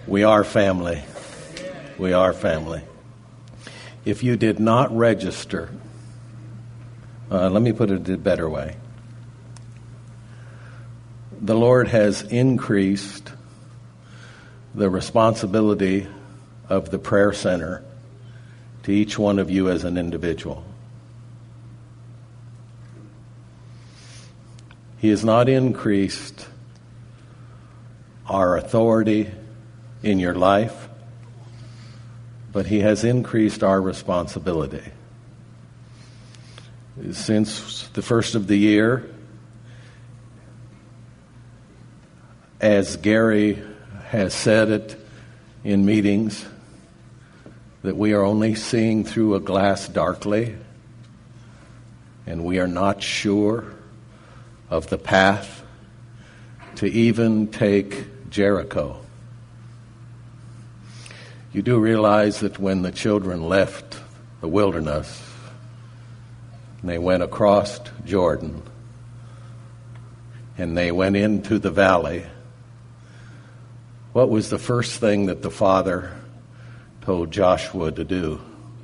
We are family. We are family. If you did not register, let me put it a better way. The Lord has increased the responsibility of the prayer center to each one of you as an individual. He has not increased our authority in your life, but He has increased our responsibility. Since the first of the year, as Gary has said it in meetings, that we are only seeing through a glass darkly, and we are not sure of the path to even take Jericho. You do realize that when the children left the wilderness, and they went across Jordan, and they went into the valley, what was the first thing that the Father told Joshua to do?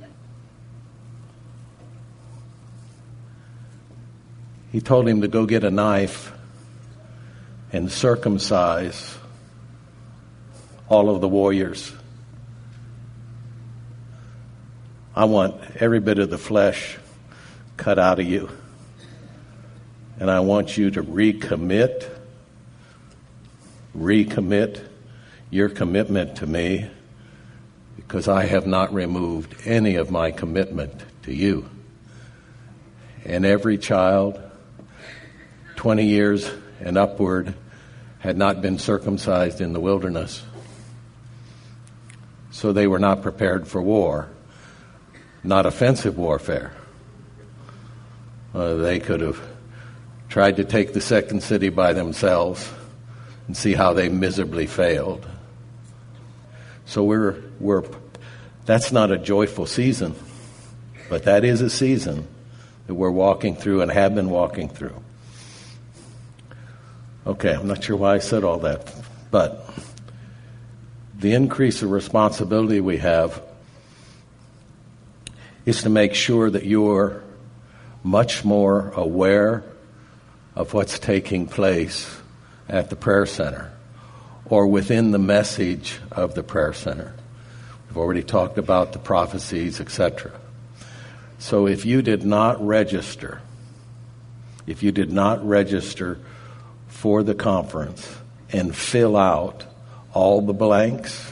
He told him to go get a knife and circumcise all of the warriors. I want every bit of the flesh cut out of you. And I want you to recommit your commitment to me, because I have not removed any of my commitment to you. And every child, 20 years and upward, had not been circumcised in the wilderness. So they were not prepared for war, not offensive warfare. They could have tried to take the second city by themselves and see how they miserably failed. So that's not a joyful season, but that is a season that we're walking through and have been walking through. Okay, I'm not sure why I said all that, but the increase of responsibility we have is to make sure that you're much more aware of what's taking place at the prayer center or within the message of the prayer center. We've already talked about the prophecies, etc. So if you did not register for the conference and fill out all the blanks,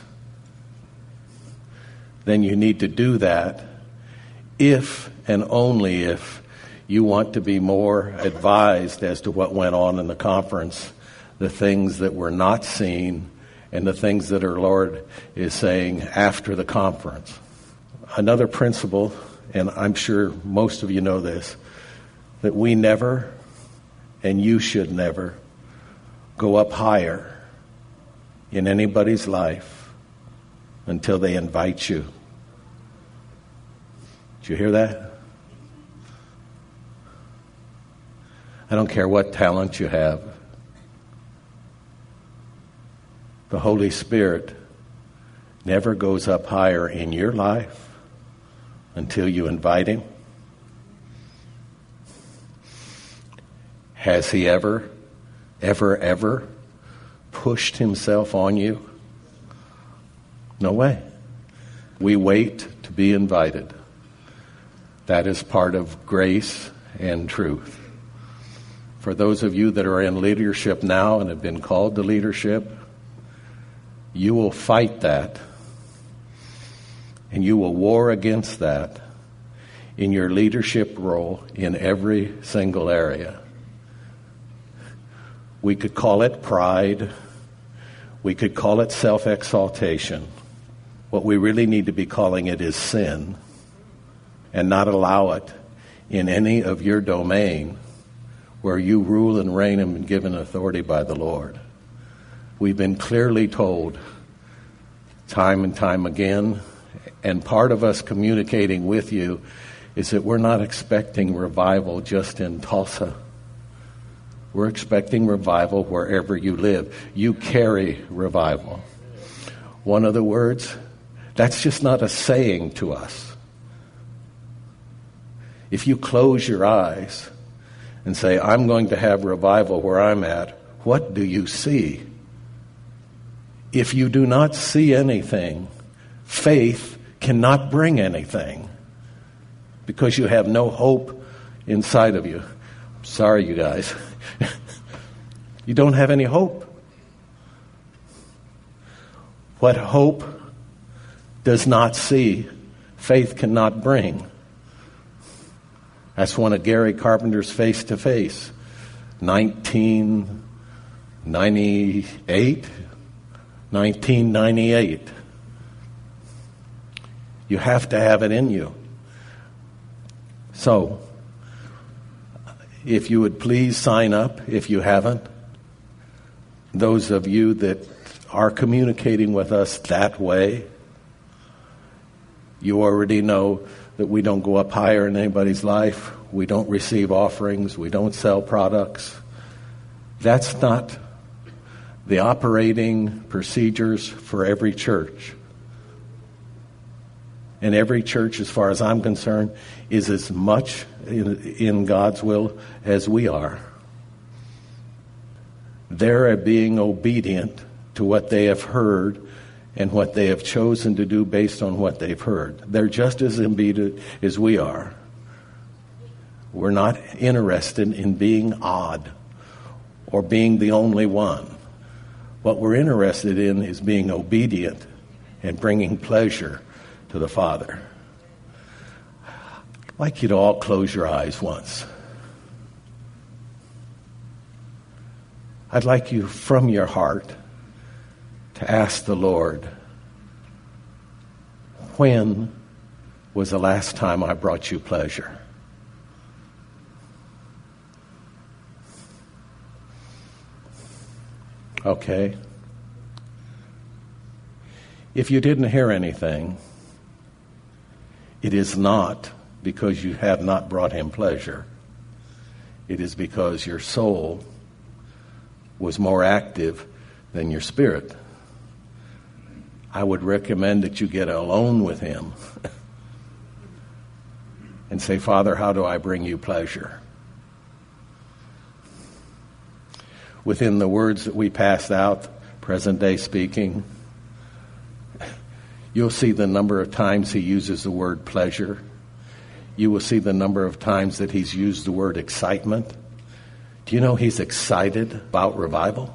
then you need to do that if and only if you want to be more advised as to what went on in the conference, the things that were not seen, and the things that our Lord is saying after the conference. Another principle, and I'm sure most of you know this, that we never, and you should never, go up higher in anybody's life until they invite you. Did you hear that? I don't care what talent you have. The Holy Spirit never goes up higher in your life until you invite Him. Has He ever pushed Himself on you? No way. We wait to be invited. That is part of grace and truth. For those of you that are in leadership now and have been called to leadership, you will fight that, and you will war against that in your leadership role in every single area. We could call it pride. We could call it self-exaltation. What we really need to be calling it is sin, and not allow it in any of your domain where you rule and reign and been given authority by the Lord. We've been clearly told time and time again, and part of us communicating with you is that we're not expecting revival just in Tulsa. We're expecting revival wherever you live. You carry revival. one of the words, that's just not a saying to us. If you close your eyes and say, I'm going to have revival where I'm at, what do you see? If you do not see anything, faith cannot bring anything because you have no hope inside of you. I'm sorry, you guys. You don't have any hope. What hope does not see, faith cannot bring. That's one of Gary Carpenter's Face-to-Face, 1998. You have to have it in you. So, if you would please sign up if you haven't. Those of you that are communicating with us that way, you already know that we don't go up higher in anybody's life. We don't receive offerings. We don't sell products. That's not the operating procedures for every church. And every church, as far as I'm concerned, is as much in God's will as we are. They're being obedient to what they have heard and what they have chosen to do based on what they've heard. They're just as obedient as we are. We're not interested in being odd or being the only one. What we're interested in is being obedient and bringing pleasure to the Father. I'd like you to all close your eyes once. I'd like you from your heart to ask the Lord, when was the last time I brought you pleasure? Okay. If you didn't hear anything, it is not because you have not brought him pleasure. It is because your soul was more active than your spirit. I would recommend that you get alone with him and say, Father, how do I bring you pleasure? Within the words that we passed out, present day speaking, you'll see the number of times he uses the word pleasure. You will see the number of times that he's used the word excitement. Do you know he's excited about revival?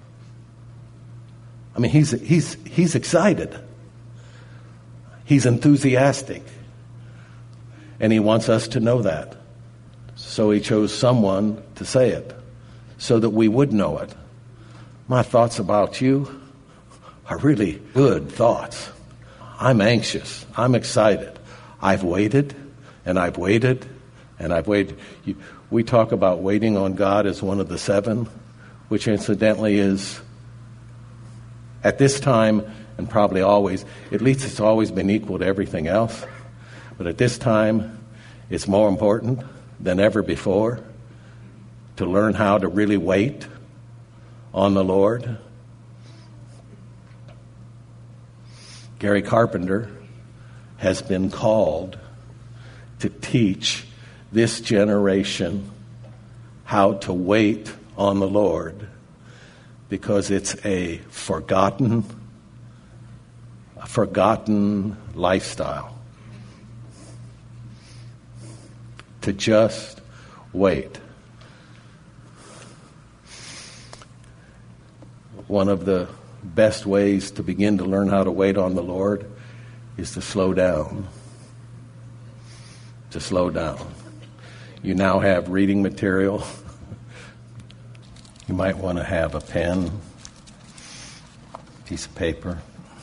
I mean, he's excited. He's enthusiastic. And he wants us to know that. So he chose someone to say it so that we would know it. My thoughts about you are really good thoughts. I'm anxious. I'm excited. I've waited, and I've waited, and I've waited. We talk about waiting on God as one of the seven, which incidentally is, at this time, and probably always, at least it's always been equal to everything else. But at this time, it's more important than ever before to learn how to really wait on the Lord. Gary Carpenter has been called to teach this generation how to wait on the Lord, because it's a forgotten lifestyle. To just wait. One of the best ways to begin to learn how to wait on the Lord is to slow down. To slow down. You now have reading material. You might want to have a pen, piece of paper.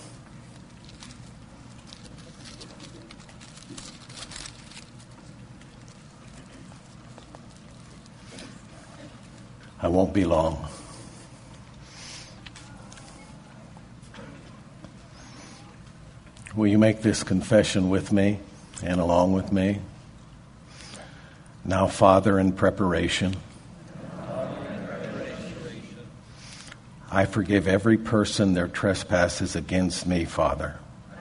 I won't be long. Will you make this confession with me and along with me? Now, Father, in preparation, I forgive every person their trespasses against me, Father.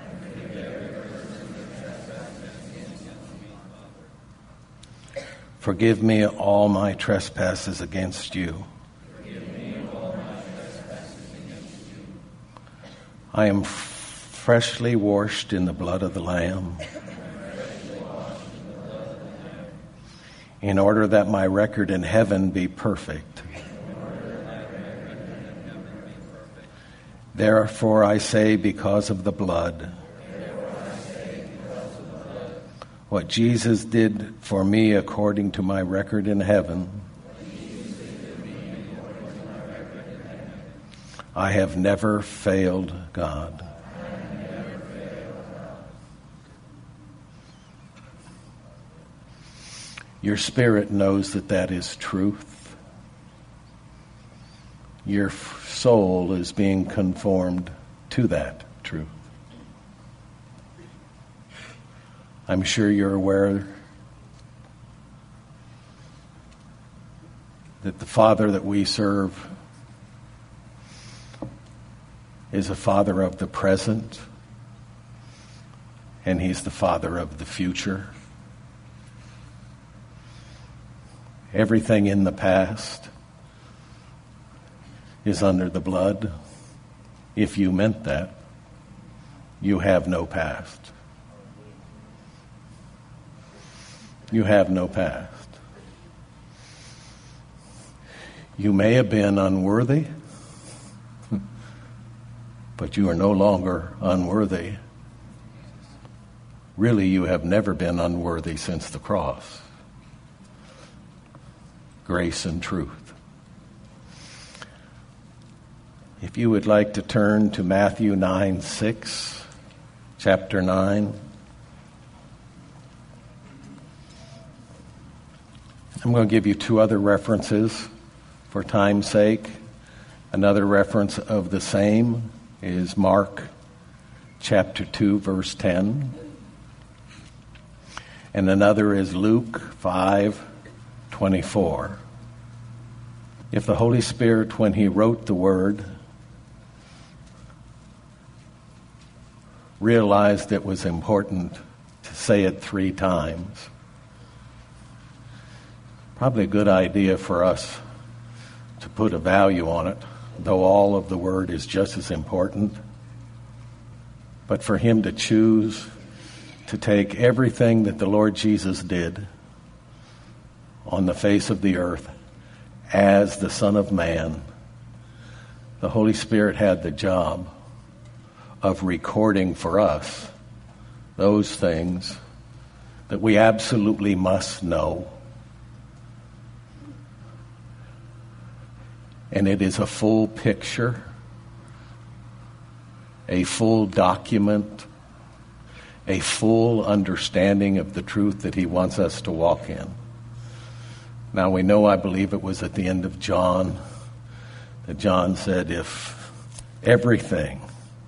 Forgive me all my trespasses against you. I am freshly washed in the blood of the Lamb, in order that my record in heaven be perfect. Therefore I say, because of the blood, what Jesus did for me according to my record in heaven, I have never failed God. Your spirit knows that that is truth. Your soul is being conformed to that truth. I'm sure you're aware that the Father that we serve is a Father of the present, and He's the Father of the future. Everything in the past is under the blood. If you meant that, you have no past. You have no past. You may have been unworthy, but you are no longer unworthy. Really, you have never been unworthy since the cross. Grace and truth. If you would like to turn to Matthew 9:6, chapter 9. I'm going to give you two other references for time's sake. Another reference of the same is Mark chapter 2, verse 10. And another is Luke 5:24. If the Holy Spirit, when He wrote the Word, realized it was important to say it 3 times, probably a good idea for us to put a value on it, though all of the Word is just as important. But for Him to choose to take everything that the Lord Jesus did on the face of the earth as the Son of Man, the Holy Spirit had the job of recording for us those things that we absolutely must know. And it is a full picture, a full document, a full understanding of the truth that He wants us to walk in. Now we know, I believe it was at the end of John, that John said, if everything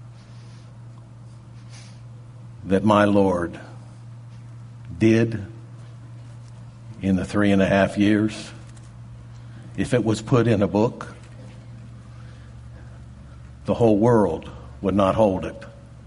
that my Lord did in the 3.5 years, if it was put in a book, the whole world would not hold it.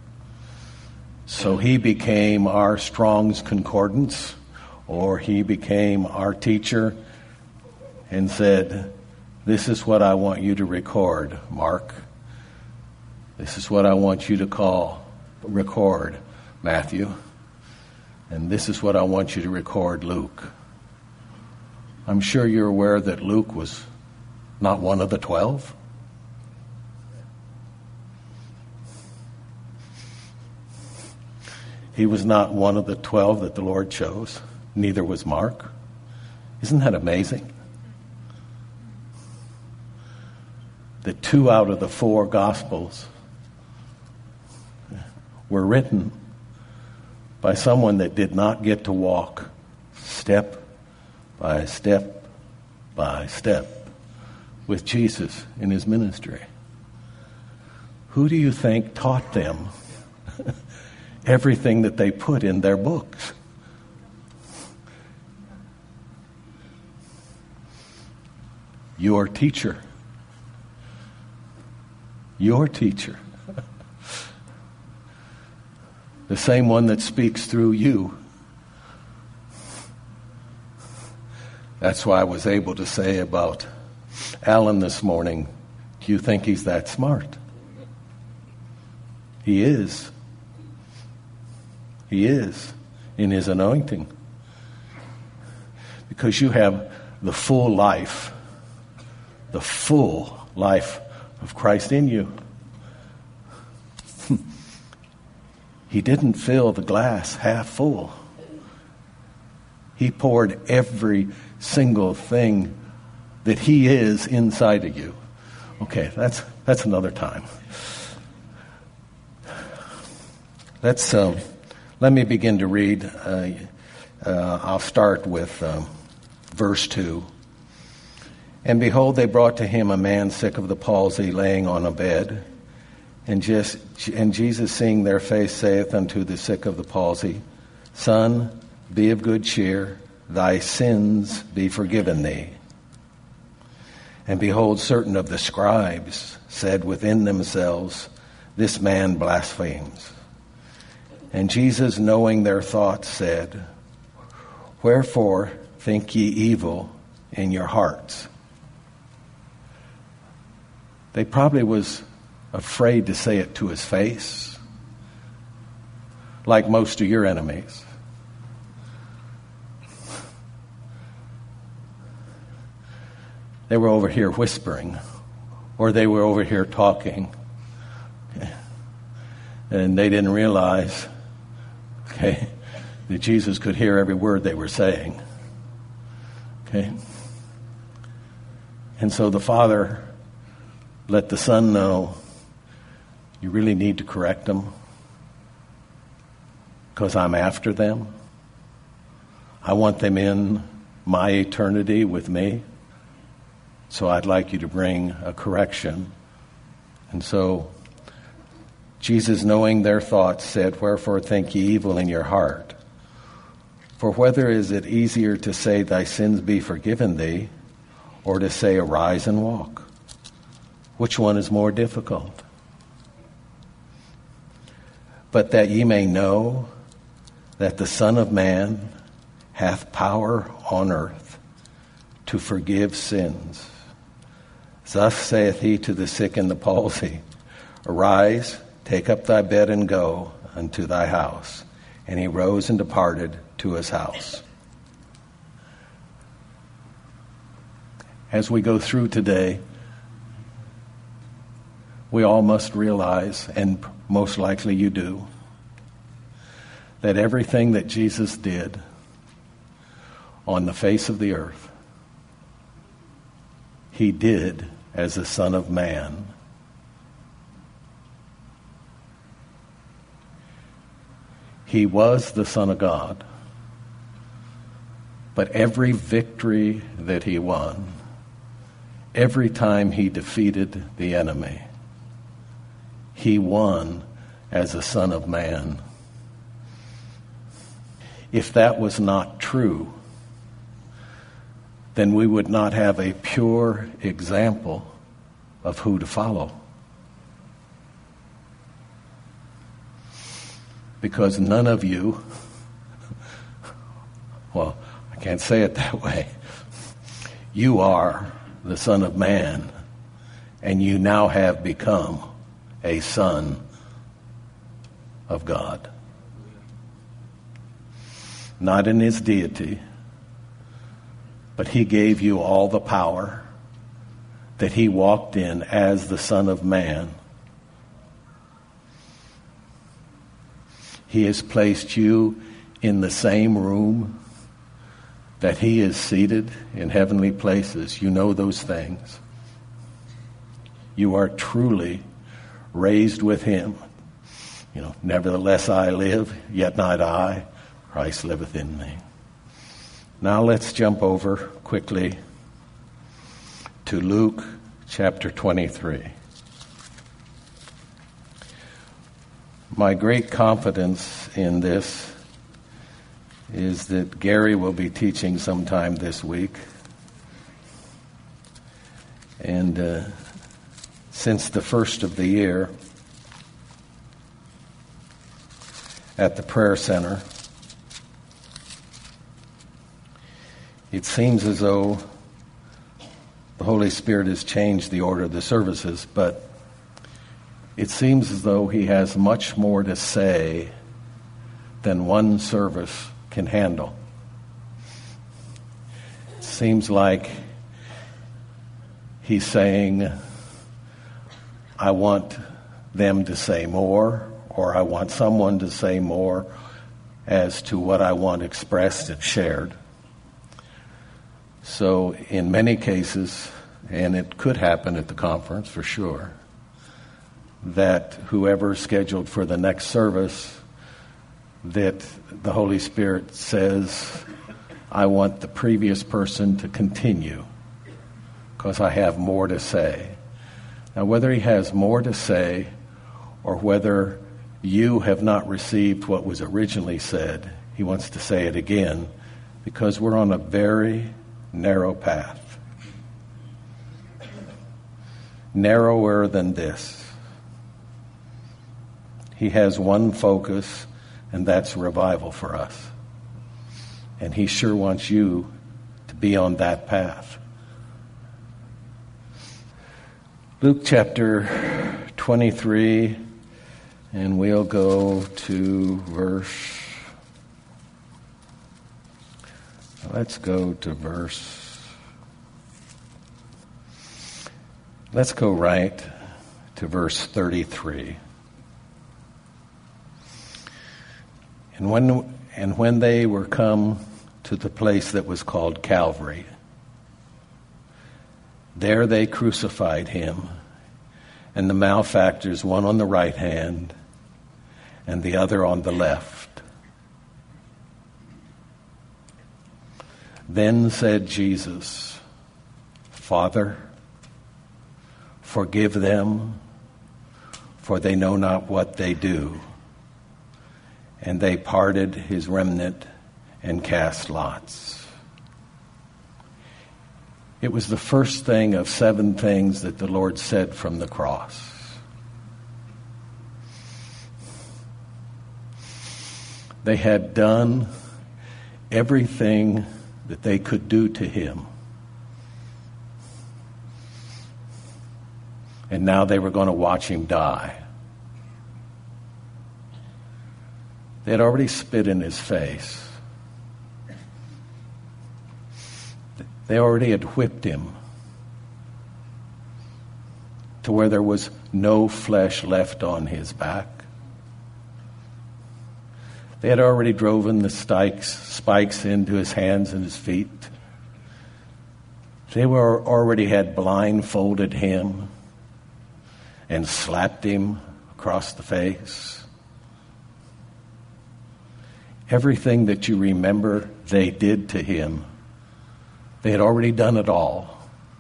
So He became our Strong's Concordance, or He became our teacher and said, this is what I want you to record, Mark. This is what I want you to record, Matthew. And this is what I want you to record, Luke. I'm sure you're aware that Luke was not one of the 12. He was not one of the 12 that the Lord chose. Neither was Mark. Isn't that amazing? That 2 out of the 4 Gospels were written by someone that did not get to walk step by step by step with Jesus in His ministry. Who do you think taught them everything that they put in their books? Your teacher. Your teacher. The same one that speaks through you. That's why I was able to say about Alan this morning, do you think he's that smart? He is. He is in his anointing. Because you have the full life of Christ in you. He didn't fill the glass half full. He poured every single thing that he is inside of you. Okay, that's another time. Let me begin to read. I'll start with verse 2. And behold, they brought to him a man sick of the palsy, laying on a bed. And Jesus, seeing their face, saith unto the sick of the palsy, Son, be of good cheer, thy sins be forgiven thee. And behold, certain of the scribes said within themselves, This man blasphemes. And Jesus, knowing their thoughts, said, Wherefore think ye evil in your hearts? They probably was afraid to say it to his face, like most of your enemies. They were over here whispering, or they were over here talking, and they didn't realize, that Jesus could hear every word they were saying. And so the Father let the Son know, you really need to correct them because I'm after them. I want them in my eternity with me. So I'd like you to bring a correction. And so Jesus, knowing their thoughts, said, Wherefore think ye evil in your heart? For whether is it easier to say, Thy sins be forgiven thee, or to say, Arise and walk? Which one is more difficult? But that ye may know that the Son of Man hath power on earth to forgive sins. Thus saith he to the sick and the palsy, Arise, take up thy bed and go unto thy house. And he rose and departed to his house. As we go through today, we all must realize, and most likely you do, that everything that Jesus did on the face of the earth, he did as the Son of Man. He was the Son of God. But every victory that he won, every time he defeated the enemy, he won as a Son of Man. If that was not true, then we would not have a pure example of who to follow. Because none of you, well, I can't say it that way, you are the Son of Man, and you now have become a son of God. Not in his deity, but he gave you all the power that he walked in as the Son of Man. He has placed you in the same room that he is seated in heavenly places. You know those things. You are truly raised with him. Nevertheless I live, yet not I. Christ liveth in me. Now let's jump over quickly to Luke chapter 23. My great confidence in this is that Gary will be teaching sometime this week. And since the first of the year at the prayer center. It seems as though the Holy Spirit has changed the order of the services, but it seems as though he has much more to say than one service can handle. It seems like he's saying, I want them to say more, or I want someone to say more as to what I want expressed and shared. So in many cases, and it could happen at the conference for sure, that whoever is scheduled for the next service, that the Holy Spirit says, I want the previous person to continue because I have more to say. Now, whether he has more to say or whether you have not received what was originally said, he wants to say it again because we're on a very narrow path. Narrower than this. He has one focus, and that's revival for us. And he sure wants you to be on that path. Luke chapter 23, and we'll go to let's go right to verse 33. And when they were come to the place that was called Calvary, there they crucified him, and the malefactors, one on the right hand and the other on the left. Then said Jesus, Father, forgive them, for they know not what they do. And they parted his remnant and cast lots. It was the first thing of 7 things that the Lord said from the cross. They had done everything that they could do to him. And now they were going to watch him die. They had already spit in his face. They already had whipped him to where there was no flesh left on his back. They had already driven the spikes into his hands and his feet. They already had blindfolded him and slapped him across the face. Everything that you remember they did to him, they had already done it all.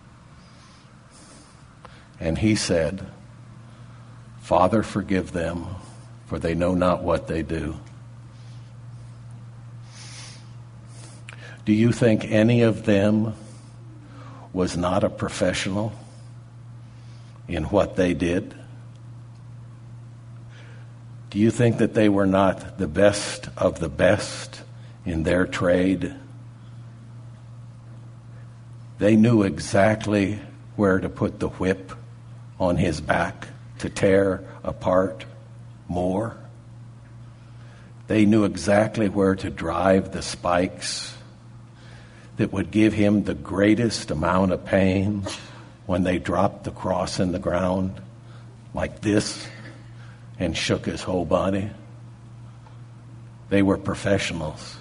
And he said, Father, forgive them, for they know not what they do. Do you think any of them was not a professional in what they did? Do you think that they were not the best of the best in their trade? They knew exactly where to put the whip on his back to tear apart more. They knew exactly where to drive the spikes that would give him the greatest amount of pain when they dropped the cross in the ground like this and shook his whole body. They were professionals.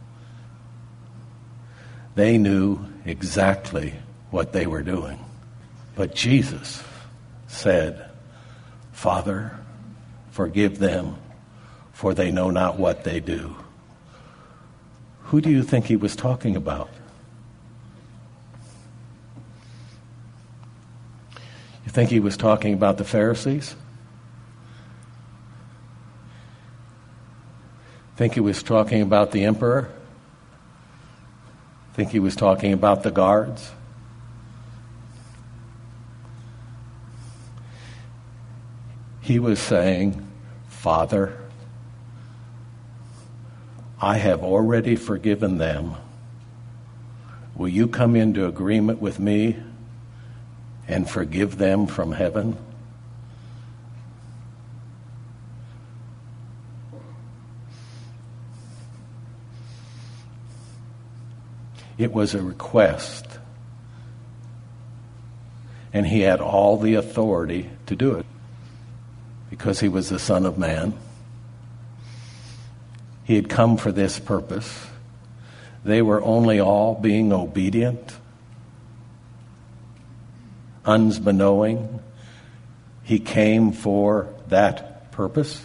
They knew exactly what they were doing. But Jesus said, Father, forgive them, for they know not what they do. Who do you think he was talking about? You think he was talking about the Pharisees? Think he was talking about the emperor? Think he was talking about the guards? He was saying, Father, I have already forgiven them. Will you come into agreement with me and forgive them from heaven? It was a request. And he had all the authority to do it because he was the Son of Man. He had come for this purpose. They were only all being obedient, unbeknowing. He came for that purpose.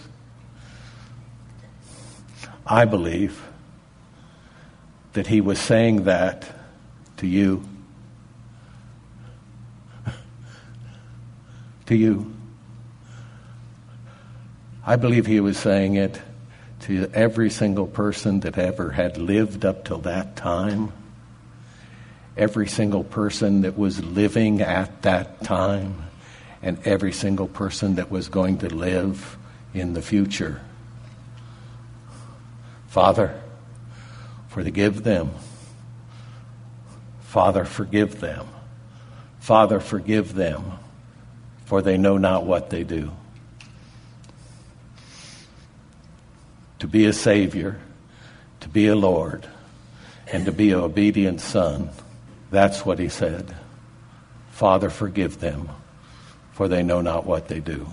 I believe that he was saying that to you. To you. I believe he was saying it to every single person that ever had lived up till that time. Every single person that was living at that time. And every single person that was going to live in the future. Father, forgive them. Father, forgive them. Father, forgive them, for they know not what they do. To be a Savior, to be a Lord, and to be an obedient Son, that's what he said. Father, forgive them, for they know not what they do.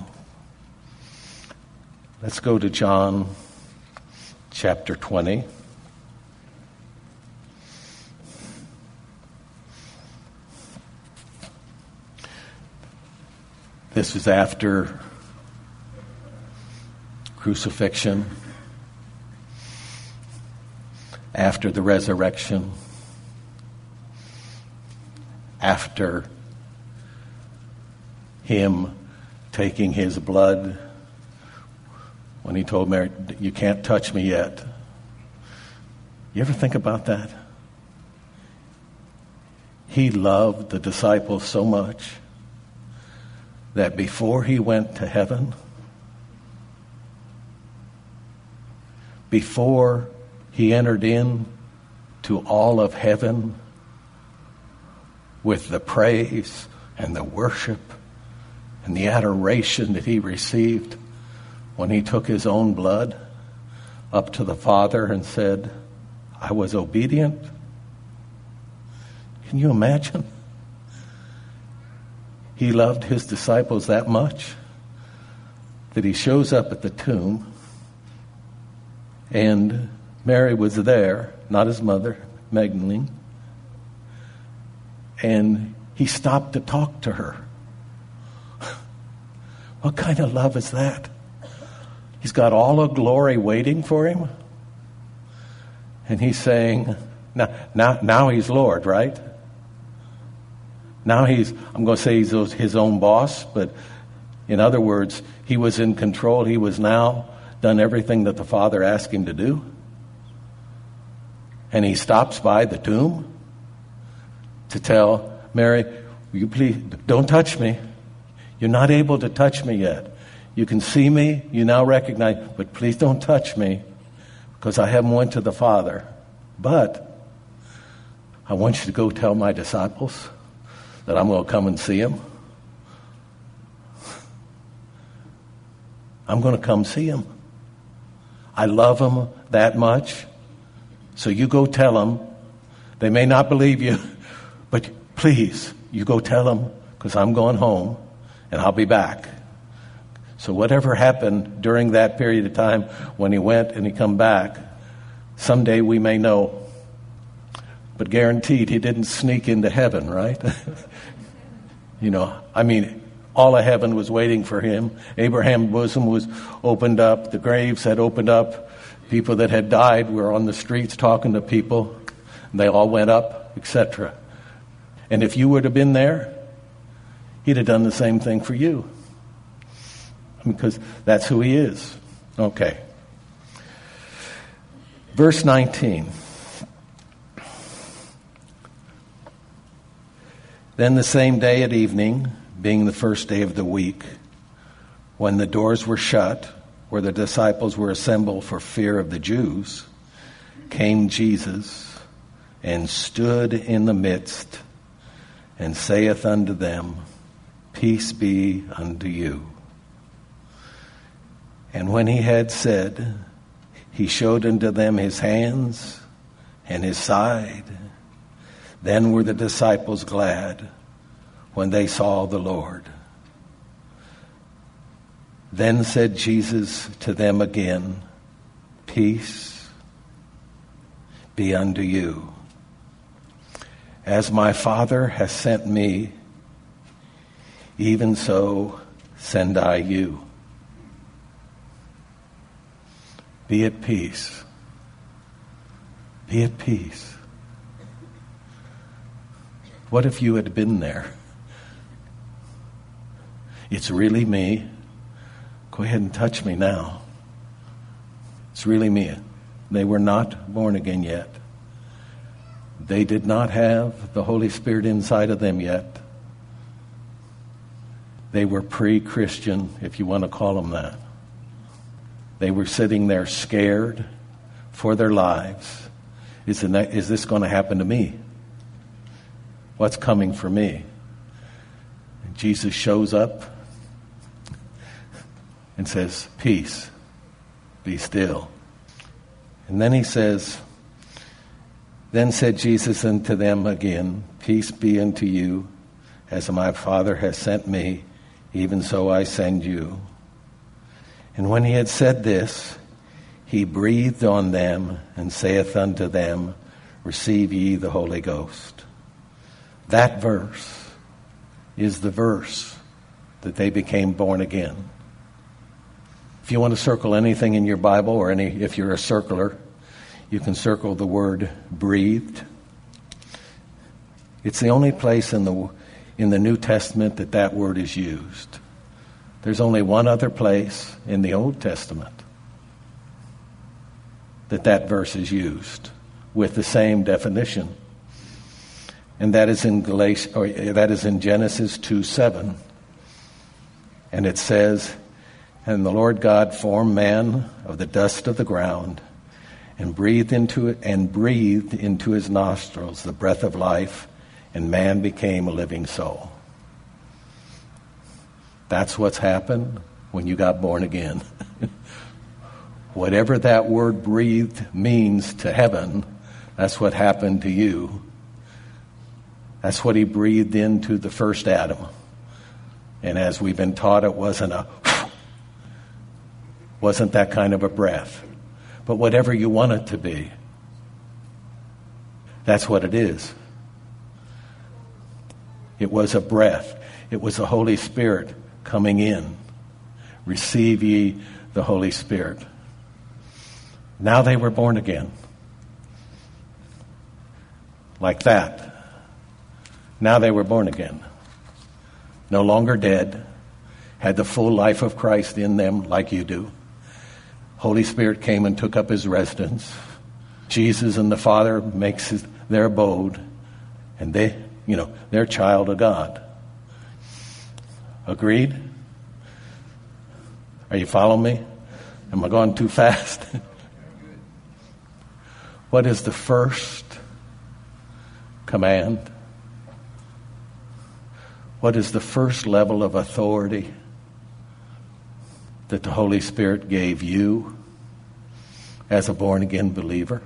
Let's go to John chapter 20. This is after crucifixion, after the resurrection, after him taking his blood, when he told Mary, you can't touch me yet. You ever think about that? He loved the disciples so much that before he went to heaven, before he entered in to all of heaven with the praise and the worship and the adoration that he received when he took his own blood up to the Father and said, I was obedient. Can you imagine? He loved his disciples that much that he shows up at the tomb, and Mary was there, not his mother, Magdalene, and he stopped to talk to her. What kind of love is that? He's got all of glory waiting for him, and he's saying, now he's Lord, right? Now I'm going to say he's his own boss, but in other words, he was in control. He was now done everything that the Father asked him to do. And he stops by the tomb to tell Mary, will you please, don't touch me. You're not able to touch me yet. You can see me, you now recognize, but please don't touch me because I haven't went to the Father. But I want you to go tell my disciples that I'm going to come and see him. I'm going to come see him. I love him that much. So you go tell them. They may not believe you, but please, you go tell them because I'm going home and I'll be back. So whatever happened during that period of time when he went and he come back, someday we may know. But guaranteed he didn't sneak into heaven, right? All of heaven was waiting for him. Abraham's bosom was opened up. The graves had opened up. People that had died were on the streets talking to people. And they all went up, etc. And if you would have been there, he'd have done the same thing for you. Because that's who he is. Okay. Verse 19. Then the same day at evening, being the first day of the week, When the doors were shut, where the disciples were assembled for fear of the Jews, came Jesus and stood in the midst and saith unto them, Peace be unto you. And when he had said, he showed unto them his hands and his side. Then were the disciples glad when they saw the Lord. Then said Jesus to them again, Peace be unto you. As my Father has sent me, even so send I you. Be at peace. Be at peace. What if you had been there? It's really me. Go ahead and touch me now. It's really me. They were not born again yet. They did not have the Holy Spirit inside of them yet. They were pre-Christian, if you want to call them that. They were sitting there scared for their lives. Is this going to happen to me? What's coming for me? And Jesus shows up and says, Peace, be still. And then he says, Then said Jesus unto them again, Peace be unto you, as my Father has sent me, even so I send you. And when he had said this, he breathed on them and saith unto them, Receive ye the Holy Ghost. That verse is the verse that they became born again. If you want to circle anything in your Bible, or if you're a circler, you can circle the word breathed. It's the only place in the New Testament that word is used. There's only one other place in the Old Testament that verse is used with the same definition. And that is in Genesis 2:7. And it says, And the Lord God formed man of the dust of the ground, and breathed into his nostrils the breath of life, and man became a living soul. That's what's happened when you got born again. Whatever that word breathed means to heaven, that's what happened to you. That's what he breathed into the first Adam. And as we've been taught, it wasn't that kind of a breath. But whatever you want it to be, that's what it is. It was a breath. It was the Holy Spirit coming in. Receive ye the Holy Spirit. Now they were born again. Like that. Now they were born again. No longer dead. Had the full life of Christ in them like you do. Holy Spirit came and took up his residence. Jesus and the Father makes their abode. And they're child of God. Agreed? Are you following me? Am I going too fast? What is the first command? What is the first level of authority that the Holy Spirit gave you as a born-again believer?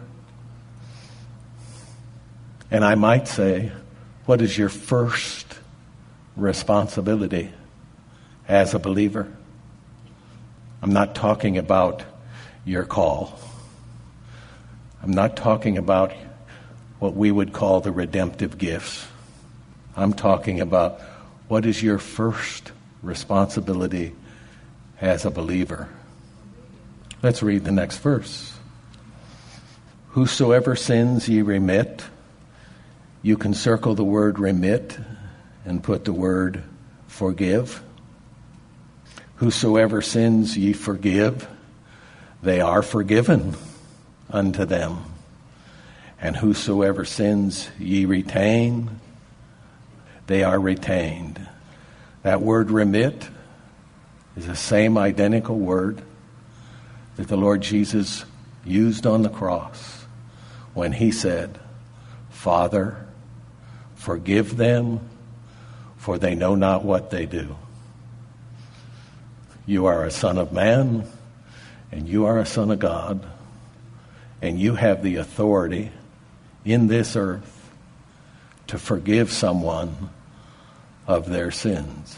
And I might say, what is your first responsibility as a believer? I'm not talking about your call. I'm not talking about what we would call the redemptive gifts. I'm talking about what is your first responsibility as a believer. Let's read the next verse. Whosoever sins ye remit. You can circle the word remit and put the word forgive. Whosoever sins ye forgive, they are forgiven unto them. And whosoever sins ye retain, they are retained. That word remit is the same identical word that the Lord Jesus used on the cross when he said, Father, forgive them, for they know not what they do. You are a son of man, and you are a son of God, and you have the authority in this earth to forgive someone of their sins.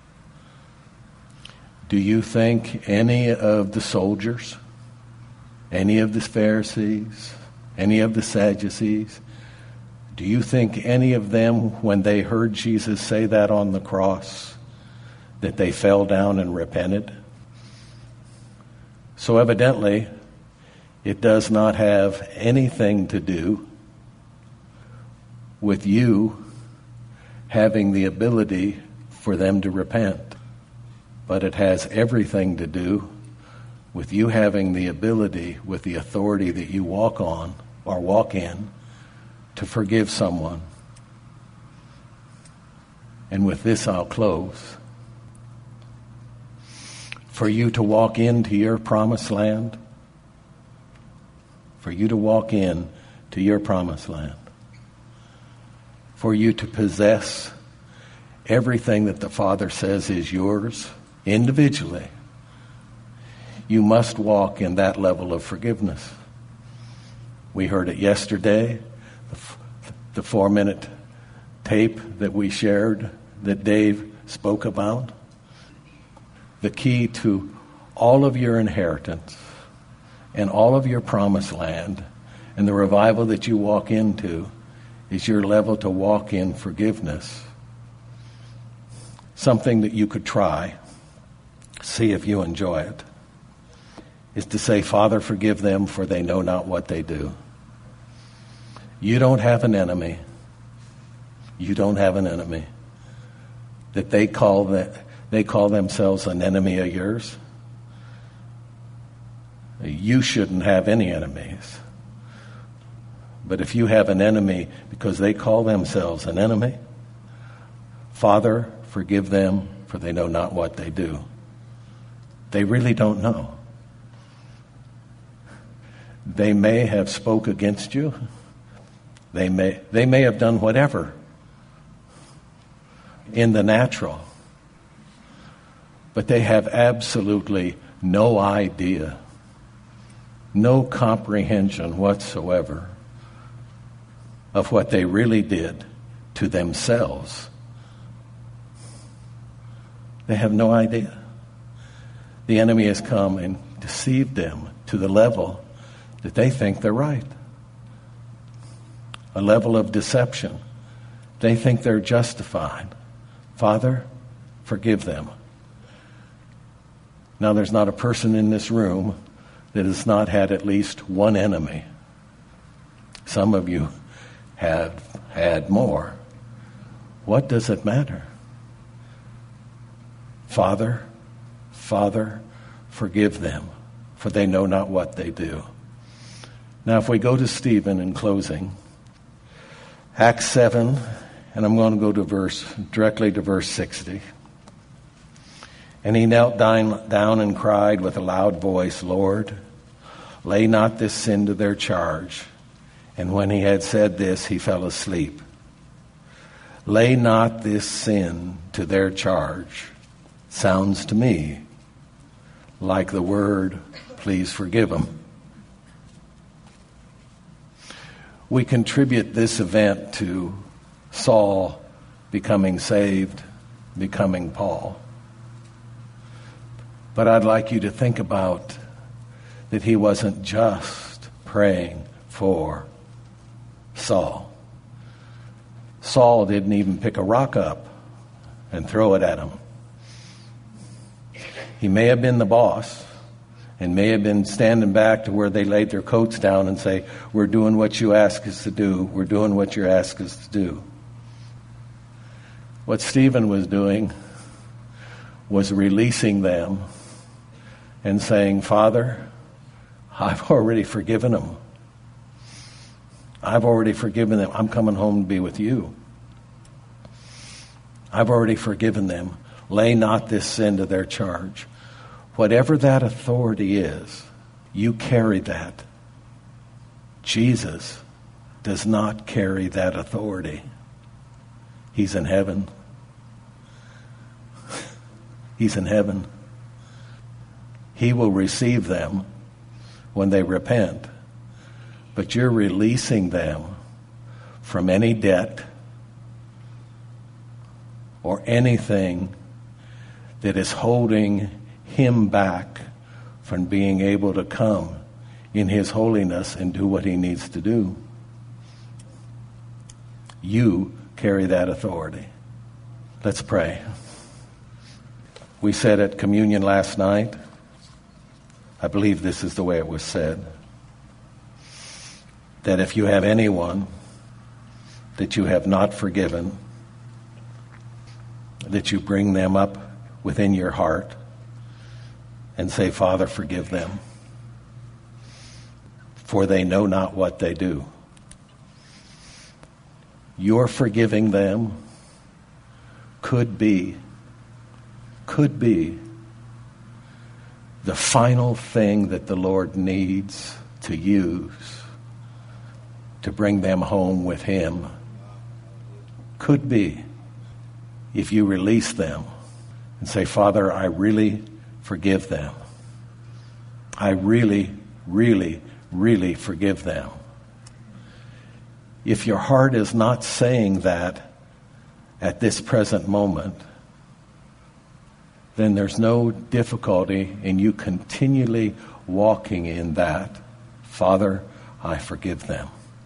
Do you think any of the soldiers, any of the Pharisees, any of the Sadducees, do you think any of them, when they heard Jesus say that on the cross, that they fell down and repented? So evidently, it does not have anything to do with you having the ability for them to repent. But it has everything to do with you having the ability, with the authority that you walk on or walk in, to forgive someone. And with this I'll close. For you to walk into your promised land, for you to walk in to your promised land, for you to possess everything that the Father says is yours individually, you must walk in that level of forgiveness. We heard it yesterday, the 4-minute tape that we shared that Dave spoke about. The key to all of your inheritance and all of your promised land and the revival that you walk into is your level to walk in forgiveness. Something that you could try, see if you enjoy it, is to say, Father, forgive them, for they know not what they do. You don't have an enemy. You don't have an enemy that they call themselves an enemy of yours. You shouldn't have any enemies. But if you have an enemy because they call themselves an enemy, Father, forgive them, for they know not what they do. They really don't know. They may have spoke against you. They may have done whatever in the natural, but they have absolutely no idea, no comprehension whatsoever of what they really did to themselves. They have no idea. The enemy has come and deceived them to the level that they think they're right. A level of deception. They think they're justified. Father, forgive them. Now, there's not a person in this room that has not had at least one enemy. Some of you have had more. What does it matter? Father, forgive them, for they know not what they do. Now, if we go to Stephen in closing, Acts 7, and I'm going to go directly to verse 60. And he knelt down and cried with a loud voice, Lord, lay not this sin to their charge. And when he had said this, he fell asleep. Lay not this sin to their charge. Sounds to me like the word, please forgive them. We contribute this event to Saul becoming saved, becoming Paul. But I'd like you to think about that he wasn't just praying for Saul. Saul didn't even pick a rock up and throw it at him. He may have been the boss and may have been standing back to where they laid their coats down and say, we're doing what you ask us to do. We're doing what you ask us to do. What Stephen was doing was releasing them and saying, Father, I've already forgiven them. I've already forgiven them. I'm coming home to be with you. I've already forgiven them. Lay not this sin to their charge. Whatever that authority is, you carry that. Jesus does not carry that authority. He's in heaven. He's in heaven. He will receive them when they repent. But you're releasing them from any debt or anything that is holding him back from being able to come in his holiness and do what he needs to do. You carry that authority. Let's pray. We said at communion last night, I believe this is the way it was said, that if you have anyone that you have not forgiven, that you bring them up within your heart and say, Father, forgive them, for they know not what they do. Your forgiving them could be the final thing that the Lord needs to use to bring them home with him. Could be, if you release them and say, Father, I really forgive them. I really, really, really forgive them. If your heart is not saying that at this present moment, then there's no difficulty in you continually walking in that. Father, I forgive them.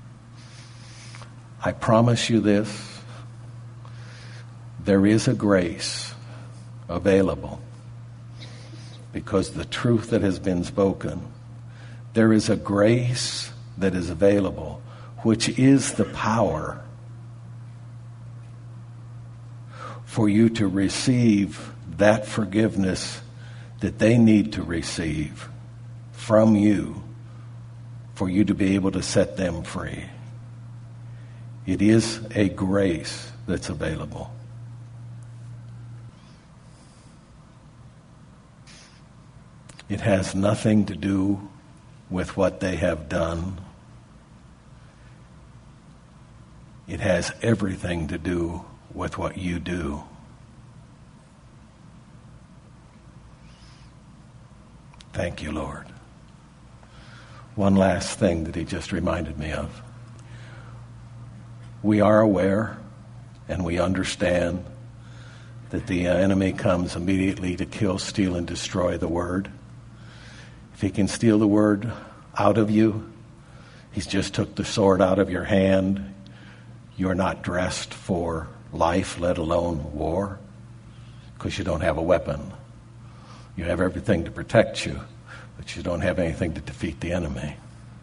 I promise you this, there is a grace available because the truth that has been spoken, there is a grace that is available, which is the power for you to receive that forgiveness that they need to receive from you for you to be able to set them free. It is a grace that's available. It has nothing to do with what they have done. It has everything to do with what you do. Thank you, Lord. One last thing that he just reminded me of. We are aware and we understand that the enemy comes immediately to kill, steal, and destroy the word. If he can steal the word out of you, he's just took the sword out of your hand. You're not dressed for life, let alone war, because you don't have a weapon. You have everything to protect you, but you don't have anything to defeat the enemy.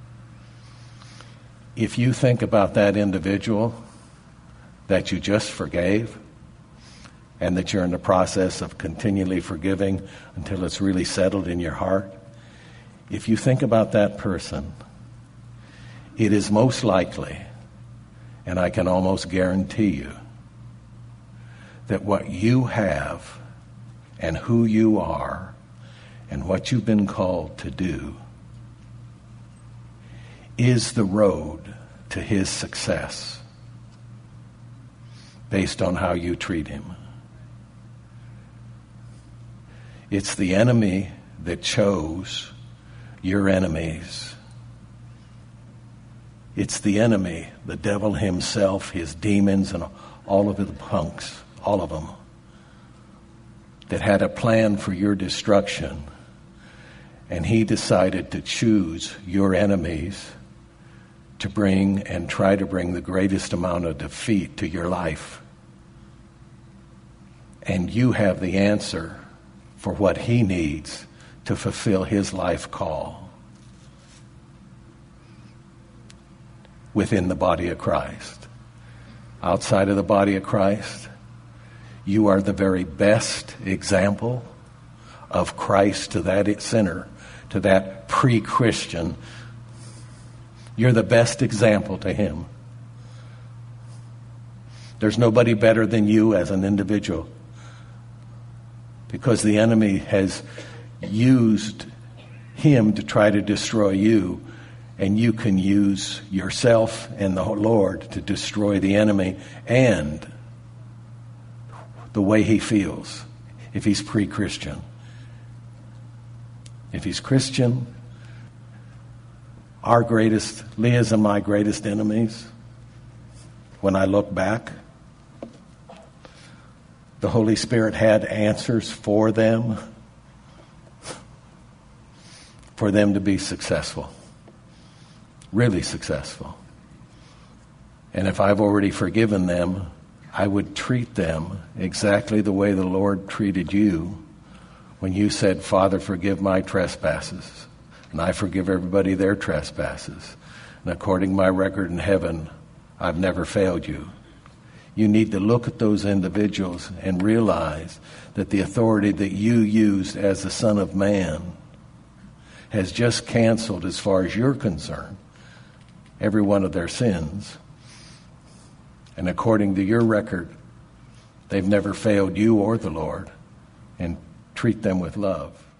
If you think about that individual that you just forgave and that you're in the process of continually forgiving until it's really settled in your heart, if you think about that person, it is most likely, and I can almost guarantee you, that what you have and who you are and what you've been called to do is the road to his success based on how you treat him. It's the enemy that chose your enemies. It's the enemy, the devil himself, his demons, and all of the punks, all of them, that had a plan for your destruction. And he decided to choose your enemies to bring and try to bring the greatest amount of defeat to your life. And you have the answer for what he needs to fulfill his life call within the body of Christ. Outside of the body of Christ, you are the very best example of Christ to that sinner, to that pre-Christian. You're the best example to him. There's nobody better than you as an individual. because the enemy has used him to try to destroy you, and you can use yourself and the Lord to destroy the enemy and the way he feels if he's pre-Christian. If he's Christian, Leah's and my greatest enemies, when I look back, the Holy Spirit had answers for them to be successful, really successful. And if I've already forgiven them, I would treat them exactly the way the Lord treated you when you said, Father, forgive my trespasses, and I forgive everybody their trespasses. And according to my record in heaven, I've never failed you. You need to look at those individuals and realize that the authority that you used as the Son of Man has just canceled, as far as you're concerned, every one of their sins. And according to your record, they've never failed you or the Lord. And treat them with love.